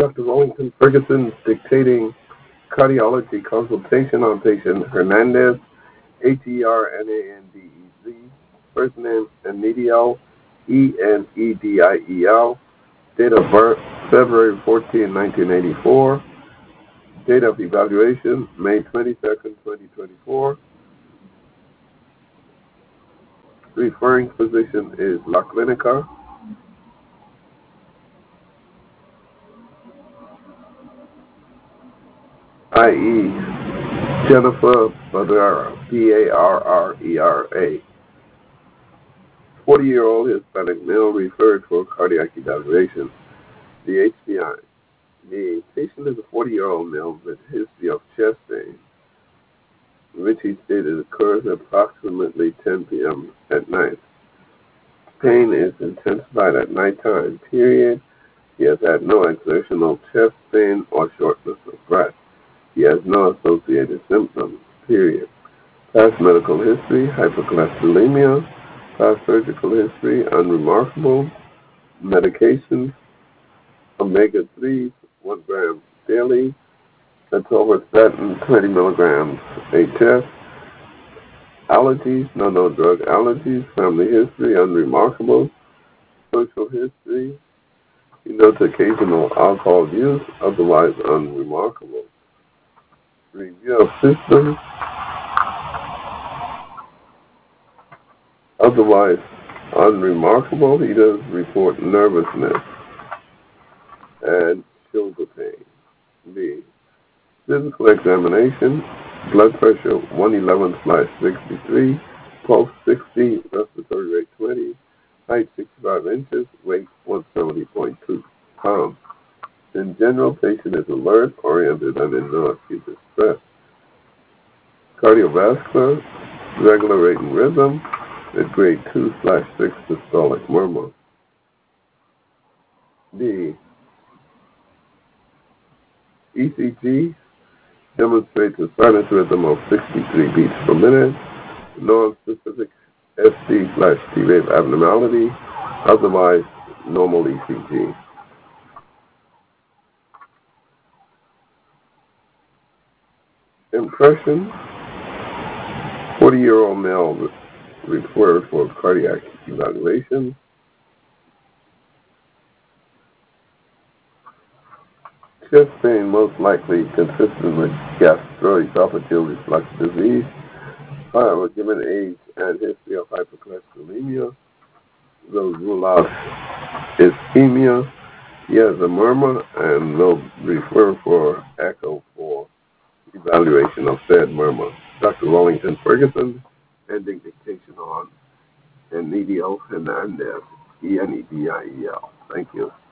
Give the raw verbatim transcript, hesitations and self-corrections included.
Doctor Wellington Ferguson dictating cardiology consultation on patient Hernandez, H E R N A N D E Z, first name Enediel, E N E D I E L, date of birth February fourteenth, nineteen eighty-four, date of evaluation May twenty-second, twenty twenty-four, referring physician is La Clinica, that is. Jennifer Barrera, B A R R E R A. forty-year-old Hispanic male referred for cardiac evaluation. The H B I. The patient is a forty-year-old male with a history of chest pain, which he stated occurs approximately ten p.m. at night. Pain is intensified at nighttime, period. He has had no exertional chest pain or shortness of breath. He has no associated symptoms, period. Past medical history, hypercholesterolemia. Past surgical history, unremarkable. Medications, omega threes, one gram daily. Atorvastatin, twenty milligrams a test. Allergies, no, no drug allergies. Family history, unremarkable. Social history, he notes occasional alcohol use, otherwise unremarkable. Review of systems, otherwise unremarkable. He does report nervousness and shoulder pain. B. Physical examination, blood pressure one eleven slash sixty-three, pulse sixty, respiratory rate twenty, height sixty-five inches, weight one seventy point two pounds. In general, patient is alert, oriented, and in no acute distress. Cardiovascular, regular rate and rhythm, at grade two slash six systolic murmur. D. E C G demonstrates a sinus rhythm of sixty-three beats per minute, non-specific S T slash T-wave abnormality, otherwise normal E C G. Impression, forty-year-old male referred for cardiac evaluation. Chest pain most likely consistent with gastroesophageal reflux disease. However, given age and history of hypercholesterolemia, they'll rule out ischemia. He has a murmur and they'll refer for echo for evaluation of said murmur. Doctor Wellington Ferguson, ending dictation on Enediel Hernandez, E N E D I E L. Thank you.